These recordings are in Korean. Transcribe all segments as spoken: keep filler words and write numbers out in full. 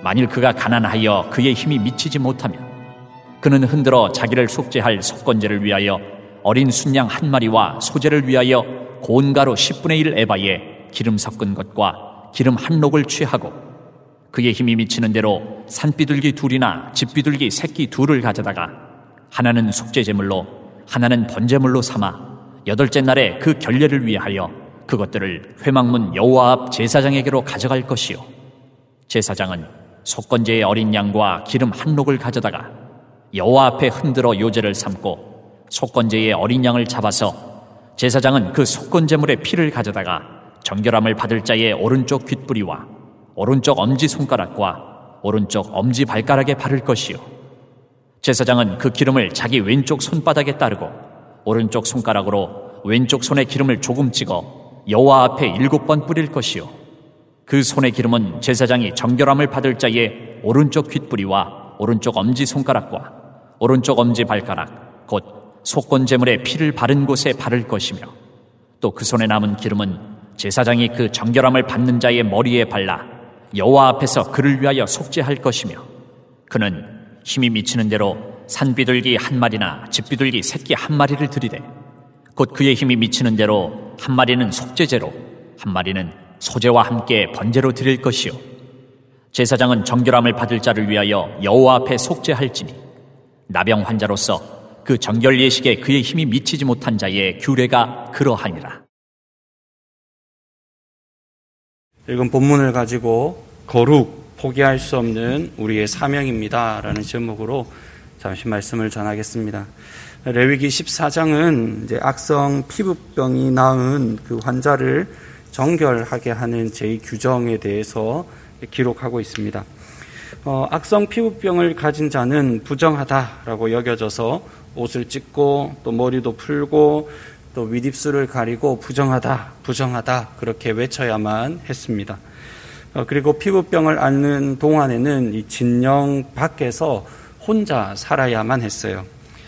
만일 그가 가난하여 그의 힘이 미치지 못하면 그는 흔들어 자기를 속죄할 속건제를 위하여 어린 순양 한 마리와 소제를 위하여 고운 가루 십분의 일 에바에 기름 섞은 것과 기름 한 록을 취하고 그의 힘이 미치는 대로 산비둘기 둘이나 집비둘기 새끼 둘을 가져다가 하나는 속죄제물로 하나는 번제물로 삼아 여덟째 날에 그 결례를 위하여 그것들을 회막문 여호와 앞 제사장에게로 가져갈 것이요 제사장은 속건제의 어린 양과 기름 한 록을 가져다가 여호와 앞에 흔들어 요제를 삼고 속건제의 어린 양을 잡아서 제사장은 그 속건제물의 피를 가져다가 정결함을 받을 자의 오른쪽 귓뿌리와 오른쪽 엄지손가락과 오른쪽 엄지발가락에 바를 것이요 제사장은 그 기름을 자기 왼쪽 손바닥에 따르고 오른쪽 손가락으로 왼쪽 손에 기름을 조금 찍어 여호와 앞에 일곱 번 뿌릴 것이요 그 손의 기름은 제사장이 정결함을 받을 자의 오른쪽 귓뿌리와 오른쪽 엄지손가락과 오른쪽 엄지발가락 곧 속건제물의 피를 바른 곳에 바를 것이며 또 그 손에 남은 기름은 제사장이 그 정결함을 받는 자의 머리에 발라 여호와 앞에서 그를 위하여 속죄할 것이며 그는 힘이 미치는 대로 산비둘기 한 마리나 집비둘기 새끼 한 마리를 드리되 곧 그의 힘이 미치는 대로 한 마리는 속죄제로 한 마리는 소제와 함께 번제로 드릴 것이요 제사장은 정결함을 받을 자를 위하여 여호와 앞에 속죄할지니 나병 환자로서 그 정결 예식에 그의 힘이 미치지 못한 자의 규례가 그러하니라. 읽은 본문을 가지고 거룩, 포기할 수 없는 우리의 사명입니다 라는 제목으로 잠시 말씀을 전하겠습니다. 레위기 십사 장은 이제 악성 피부병이 나은 그 환자를 정결하게 하는 제의 규정에 대해서 기록하고 있습니다. 어, 악성 피부병을 가진 자는 부정하다라고 여겨져서 옷을 찢고 또 머리도 풀고 또 윗입술을 가리고 부정하다, 부정하다 그렇게 외쳐야만 했습니다. 어, 그리고 피부병을 앓는 동안에는 이 진영 밖에서 혼자 살아야만 했어요.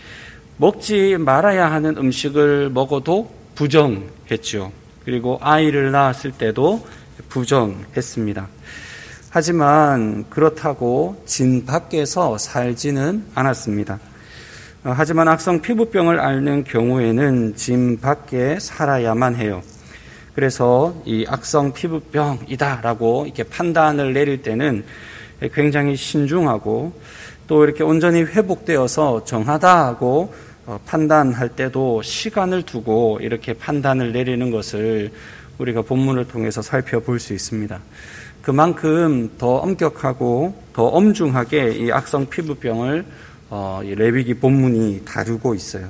먹지 말아야 하는 음식을 먹어도 부정했죠. 그리고 아이를 낳았을 때도 부정했습니다. 하지만 그렇다고 진 밖에서 살지는 않았습니다. 하지만 악성 피부병을 앓는 경우에는 진 밖에 살아야만 해요. 그래서 이 악성 피부병이다라고 이렇게 판단을 내릴 때는 굉장히 신중하고 또 이렇게 온전히 회복되어서 정하다고 판단할 때도 시간을 두고 이렇게 판단을 내리는 것을 우리가 본문을 통해서 살펴볼 수 있습니다. 그만큼 더 엄격하고 더 엄중하게 이 악성 피부병을 어, 이 레위기 본문이 다루고 있어요.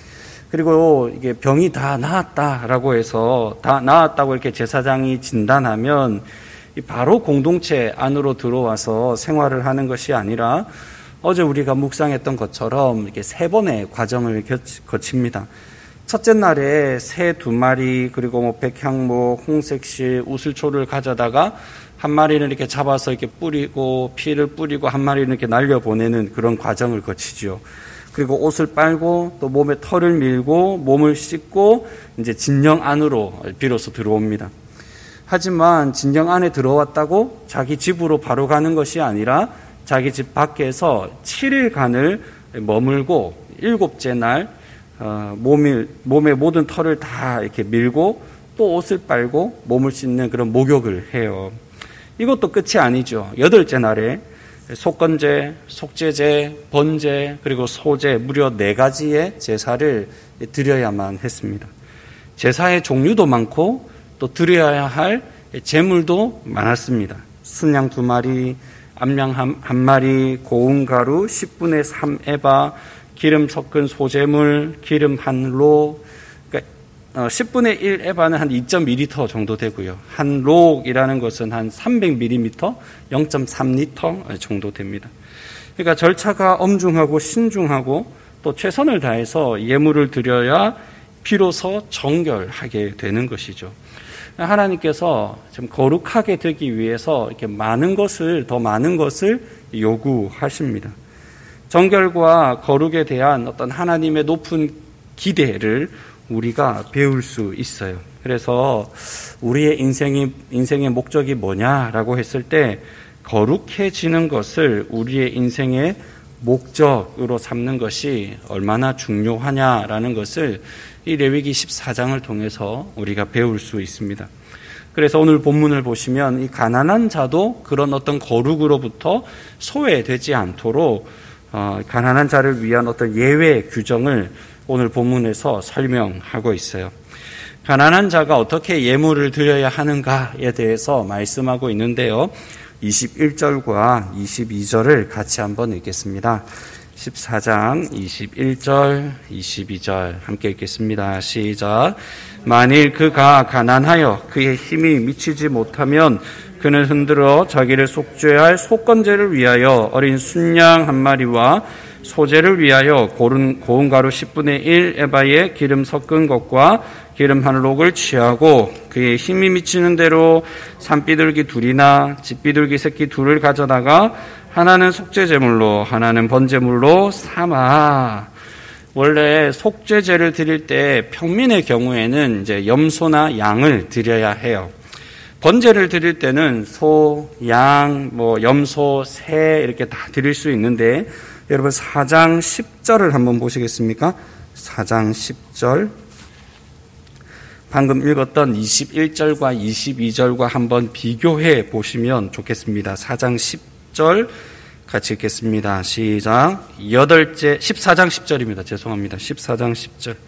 그리고 이게 병이 다 나았다라고 해서 다 나았다고 이렇게 제사장이 진단하면 바로 공동체 안으로 들어와서 생활을 하는 것이 아니라 어제 우리가 묵상했던 것처럼 이렇게 세 번의 과정을 거칩니다. 첫째 날에 새 두 마리 그리고 뭐 백향목, 홍색실, 우슬초를 가져다가 한 마리는 이렇게 잡아서 이렇게 뿌리고 피를 뿌리고 한 마리는 이렇게 날려보내는 그런 과정을 거치죠. 그리고 옷을 빨고 또 몸에 털을 밀고 몸을 씻고 이제 진영 안으로 비로소 들어옵니다. 하지만 진영 안에 들어왔다고 자기 집으로 바로 가는 것이 아니라 자기 집 밖에서 칠 일간을 머물고 일곱째 날 어, 몸을, 몸의 모든 털을 다 이렇게 밀고 또 옷을 빨고 몸을 씻는 그런 목욕을 해요. 이것도 끝이 아니죠. 여덟째 날에 속건제, 속죄제, 번제, 그리고 소제 무려 네 가지의 제사를 드려야만 했습니다. 제사의 종류도 많고 또 드려야 할 제물도 많았습니다. 순양 두 마리, 암양 한 마리, 고운 가루 십분의 삼 에바, 기름 섞은 소제물, 기름 한 록, 그러니까 십분의 일 에바는 한 이 점 이 리터 정도 되고요. 한 록이라는 것은 한 삼백 밀리미터, 영 점 삼 리터 정도 됩니다. 그러니까 절차가 엄중하고 신중하고 또 최선을 다해서 예물을 드려야 비로소 정결하게 되는 것이죠. 하나님께서 좀 거룩하게 되기 위해서 이렇게 많은 것을, 더 많은 것을 요구하십니다. 정결과 거룩에 대한 어떤 하나님의 높은 기대를 우리가 배울 수 있어요. 그래서 우리의 인생이, 인생의 목적이 뭐냐라고 했을 때 거룩해지는 것을 우리의 인생의 목적으로 삼는 것이 얼마나 중요하냐라는 것을 이 레위기 십사 장을 통해서 우리가 배울 수 있습니다. 그래서 오늘 본문을 보시면 이 가난한 자도 그런 어떤 거룩으로부터 소외되지 않도록 어, 가난한 자를 위한 어떤 예외 규정을 오늘 본문에서 설명하고 있어요. 가난한 자가 어떻게 예물을 드려야 하는가에 대해서 말씀하고 있는데요. 이십일 절과 이십이 절을 같이 한번 읽겠습니다. 십사 장 이십일 절, 이십이 절 함께 읽겠습니다. 시작. 만일 그가 가난하여 그의 힘이 미치지 못하면 그는 흔들어 자기를 속죄할 속건제를 위하여 어린 순양 한 마리와 소제를 위하여 고른, 고운 가루 십분의 일 에바에 기름 섞은 것과 기름 한 록을 취하고 그의 힘이 미치는 대로 산비둘기 둘이나 집비둘기 새끼 둘을 가져다가 하나는 속죄제물로 하나는 번제물로 삼아. 원래 속죄제를 드릴 때 평민의 경우에는 이제 염소나 양을 드려야 해요. 번제를 드릴 때는 소, 양, 뭐 염소, 새 이렇게 다 드릴 수 있는데 여러분 사 장 십 절을 한번 보시겠습니까? 사 장 십 절. 방금 읽었던 이십일 절과 이십이 절과 한번 비교해 보시면 좋겠습니다. 사 장 십 절 같이 읽겠습니다. 시작. 여덟째, 십사 장 십 절입니다. 죄송합니다. 십사 장 십 절.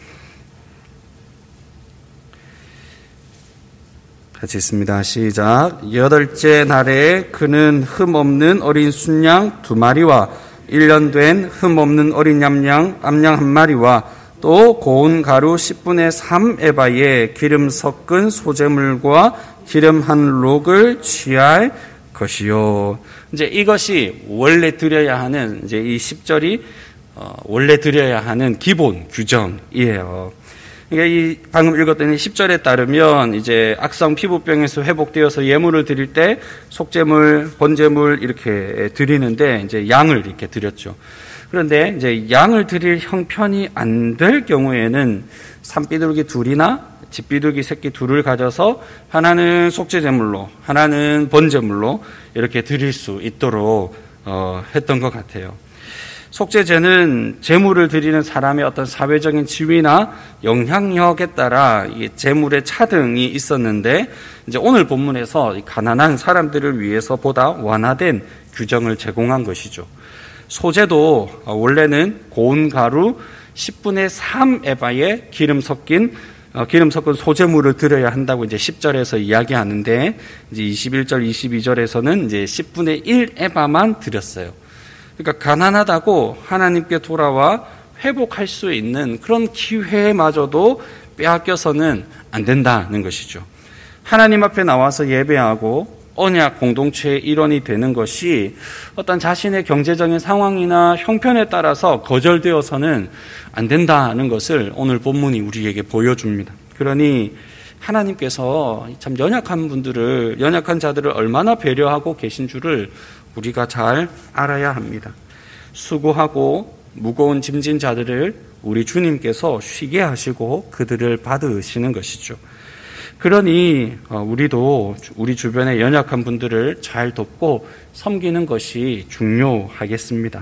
같이 읽습니다. 시작. 여덟째 날에 그는 흠 없는 어린 순양 두 마리와 일 년 된 흠 없는 어린 암양, 암양 한 마리와 또 고운 가루 십분의 삼 에바에 기름 섞은 소제물과 기름 한 록을 취할 것이요. 이제 이것이 원래 드려야 하는, 이제 이 십 절이 어, 원래 드려야 하는 기본 규정이에요. 그러니까 이 방금 읽었던 이 십 절에 따르면 이제 악성 피부병에서 회복되어서 예물을 드릴 때 속죄물, 번제물 이렇게 드리는데 이제 양을 이렇게 드렸죠. 그런데 이제 양을 드릴 형편이 안 될 경우에는 산비둘기 둘이나 집비둘기 새끼 둘을 가져서 하나는 속죄제물로, 하나는 번제물로 이렇게 드릴 수 있도록 어, 했던 것 같아요. 속죄제는 제물을 드리는 사람의 어떤 사회적인 지위나 영향력에 따라 이 제물의 차등이 있었는데 이제 오늘 본문에서 가난한 사람들을 위해서 보다 완화된 규정을 제공한 것이죠. 소제도 원래는 고운 가루 십분의 삼 에바에 기름 섞인 기름 섞은 소제물을 드려야 한다고 이제 십 절에서 이야기하는데 이제 이십일 절, 이십이 절에서는 이제 십분의 일 에바만 드렸어요. 그러니까 가난하다고 하나님께 돌아와 회복할 수 있는 그런 기회마저도 빼앗겨서는 안 된다는 것이죠. 하나님 앞에 나와서 예배하고 언약 공동체의 일원이 되는 것이 어떤 자신의 경제적인 상황이나 형편에 따라서 거절되어서는 안 된다는 것을 오늘 본문이 우리에게 보여줍니다. 그러니 하나님께서 참 연약한 분들을, 연약한 자들을 얼마나 배려하고 계신 줄을 우리가 잘 알아야 합니다. 수고하고 무거운 짐진 자들을 우리 주님께서 쉬게 하시고 그들을 받으시는 것이죠. 그러니 우리도 우리 주변의 연약한 분들을 잘 돕고 섬기는 것이 중요하겠습니다.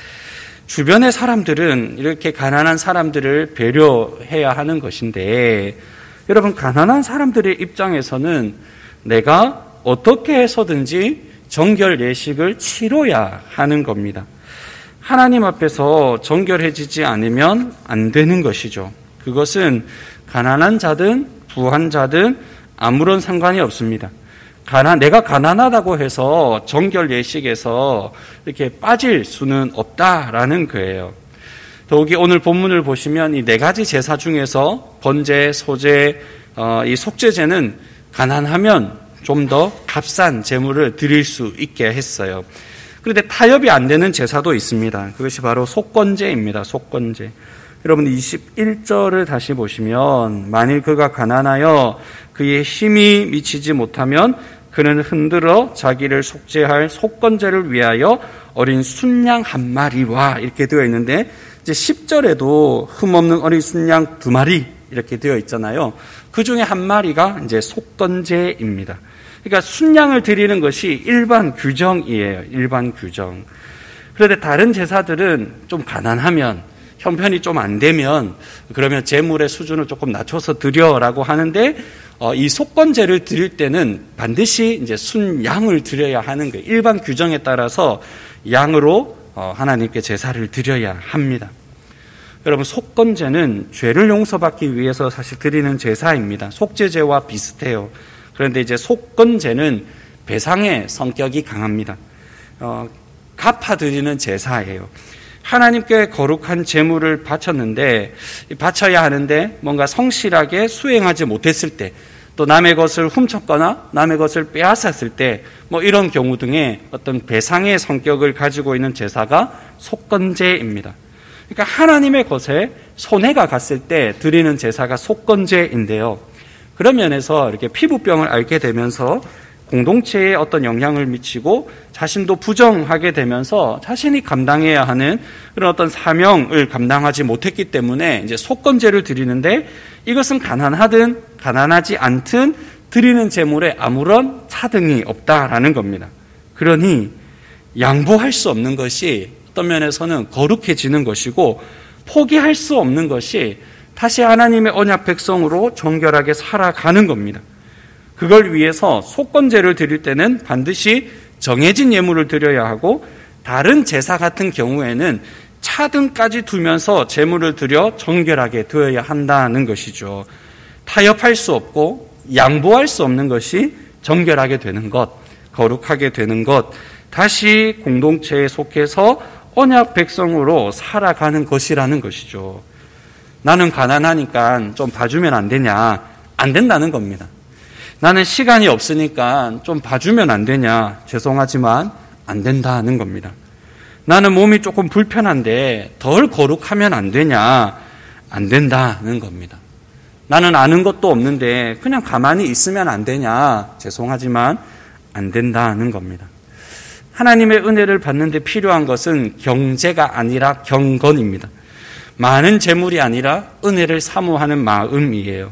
주변의 사람들은 이렇게 가난한 사람들을 배려해야 하는 것인데 여러분, 가난한 사람들의 입장에서는 내가 어떻게 해서든지 정결 예식을 치러야 하는 겁니다. 하나님 앞에서 정결해지지 않으면 안 되는 것이죠. 그것은 가난한 자든 부한 자든 아무런 상관이 없습니다. 가난, 내가 가난하다고 해서 정결 예식에서 이렇게 빠질 수는 없다라는 거예요. 더욱이 오늘 본문을 보시면 이 네 가지 제사 중에서 번제, 소제, 어, 이 속죄제는 가난하면 좀 더 값싼 제물을 드릴 수 있게 했어요. 그런데 타협이 안 되는 제사도 있습니다. 그것이 바로 속건제입니다. 속건제. 여러분 이십일 절을 다시 보시면 만일 그가 가난하여 그의 힘이 미치지 못하면 그는 흔들어 자기를 속죄할 속건제를 위하여 어린 순양 한 마리와 이렇게 되어 있는데 이제 십 절에도 흠없는 어린 순양 두 마리 이렇게 되어 있잖아요. 그 중에 한 마리가 이제 속건제입니다. 그러니까 순양을 드리는 것이 일반 규정이에요. 일반 규정. 그런데 다른 제사들은 좀 가난하면, 형편이 좀 안 되면 그러면 제물의 수준을 조금 낮춰서 드려라고 하는데 어, 이 속건제를 드릴 때는 반드시 이제 순양을 드려야 하는 거예요. 일반 규정에 따라서 양으로 어, 하나님께 제사를 드려야 합니다. 여러분, 속건제는 죄를 용서받기 위해서 사실 드리는 제사입니다. 속죄제와 비슷해요. 그런데 이제 속건제는 배상의 성격이 강합니다. 어, 갚아드리는 제사예요. 하나님께 거룩한 제물을 바쳤는데, 바쳐야 하는데 뭔가 성실하게 수행하지 못했을 때, 또 남의 것을 훔쳤거나 남의 것을 빼앗았을 때, 뭐 이런 경우 등의 어떤 배상의 성격을 가지고 있는 제사가 속건제입니다. 그러니까 하나님의 것에 손해가 갔을 때 드리는 제사가 속건제인데요. 그런 면에서 이렇게 피부병을 앓게 되면서 공동체에 어떤 영향을 미치고 자신도 부정하게 되면서 자신이 감당해야 하는 그런 어떤 사명을 감당하지 못했기 때문에 이제 속건제를 드리는데, 이것은 가난하든 가난하지 않든 드리는 제물에 아무런 차등이 없다라는 겁니다. 그러니 양보할 수 없는 것이 어떤 면에서는 거룩해지는 것이고, 포기할 수 없는 것이 다시 하나님의 언약 백성으로 정결하게 살아가는 겁니다. 그걸 위해서 속건제를 드릴 때는 반드시 정해진 예물을 드려야 하고, 다른 제사 같은 경우에는 차등까지 두면서 제물을 드려 정결하게 되어야 한다는 것이죠. 타협할 수 없고 양보할 수 없는 것이 정결하게 되는 것, 거룩하게 되는 것, 다시 공동체에 속해서 언약 백성으로 살아가는 것이라는 것이죠. 나는 가난하니까 좀 봐주면 안 되냐? 안 된다는 겁니다. 나는 시간이 없으니까 좀 봐주면 안 되냐? 죄송하지만 안 된다는 겁니다. 나는 몸이 조금 불편한데 덜 거룩하면 안 되냐? 안 된다는 겁니다. 나는 아는 것도 없는데 그냥 가만히 있으면 안 되냐? 죄송하지만 안 된다는 겁니다. 하나님의 은혜를 받는 데 필요한 것은 경제가 아니라 경건입니다. 많은 재물이 아니라 은혜를 사모하는 마음이에요.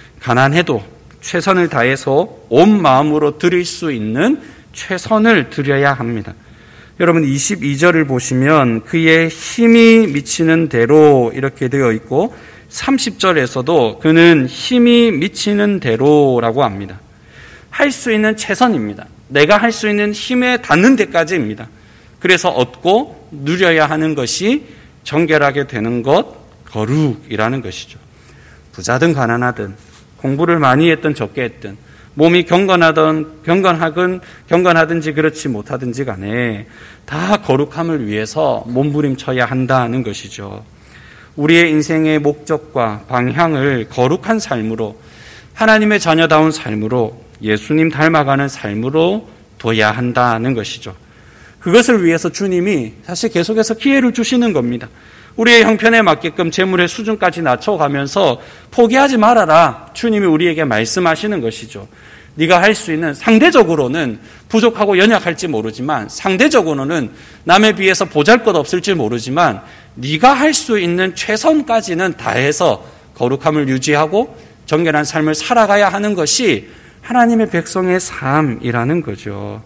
가난해도 최선을 다해서 온 마음으로 드릴 수 있는 최선을 드려야 합니다. 여러분, 이십이 절을 보시면 그의 힘이 미치는 대로 이렇게 되어 있고, 삼십 절에서도 그는 힘이 미치는 대로라고 합니다. 할 수 있는 최선입니다. 내가 할 수 있는 힘에 닿는 데까지입니다. 그래서 얻고 누려야 하는 것이 정결하게 되는 것, 거룩이라는 것이죠. 부자든 가난하든, 공부를 많이 했든 적게 했든, 몸이 경건하든 경건하든 경건하든지 그렇지 못하든지 간에 다 거룩함을 위해서 몸부림쳐야 한다는 것이죠. 우리의 인생의 목적과 방향을 거룩한 삶으로, 하나님의 자녀다운 삶으로, 예수님 닮아가는 삶으로 둬야 한다는 것이죠. 그것을 위해서 주님이 사실 계속해서 기회를 주시는 겁니다. 우리의 형편에 맞게끔 재물의 수준까지 낮춰가면서 포기하지 말아라, 주님이 우리에게 말씀하시는 것이죠. 네가 할 수 있는, 상대적으로는 부족하고 연약할지 모르지만, 상대적으로는 남에 비해서 보잘것없을지 모르지만, 네가 할 수 있는 최선까지는 다해서 거룩함을 유지하고 정결한 삶을 살아가야 하는 것이 하나님의 백성의 삶이라는 거죠.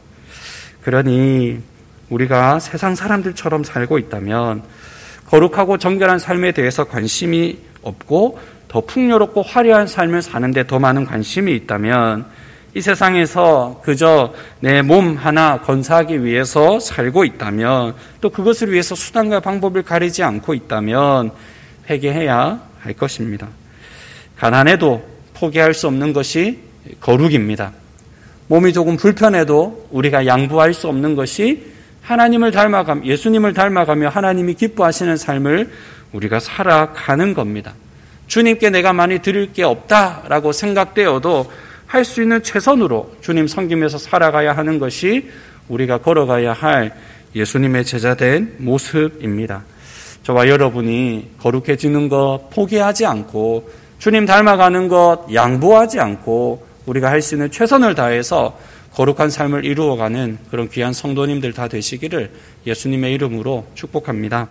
그러니 우리가 세상 사람들처럼 살고 있다면, 거룩하고 정결한 삶에 대해서 관심이 없고 더 풍요롭고 화려한 삶을 사는데 더 많은 관심이 있다면, 이 세상에서 그저 내 몸 하나 건사하기 위해서 살고 있다면, 또 그것을 위해서 수단과 방법을 가리지 않고 있다면 회개해야 할 것입니다. 가난해도 포기할 수 없는 것이 거룩입니다. 몸이 조금 불편해도 우리가 양보할 수 없는 것이 하나님을 닮아가며, 예수님을 닮아가며 하나님이 기뻐하시는 삶을 우리가 살아가는 겁니다. 주님께 내가 많이 드릴 게 없다라고 생각되어도 할 수 있는 최선으로 주님 섬기면서 살아가야 하는 것이 우리가 걸어가야 할 예수님의 제자된 모습입니다. 저와 여러분이 거룩해지는 것 포기하지 않고, 주님 닮아가는 것 양보하지 않고, 우리가 할 수 있는 최선을 다해서 거룩한 삶을 이루어가는 그런 귀한 성도님들 다 되시기를 예수님의 이름으로 축복합니다.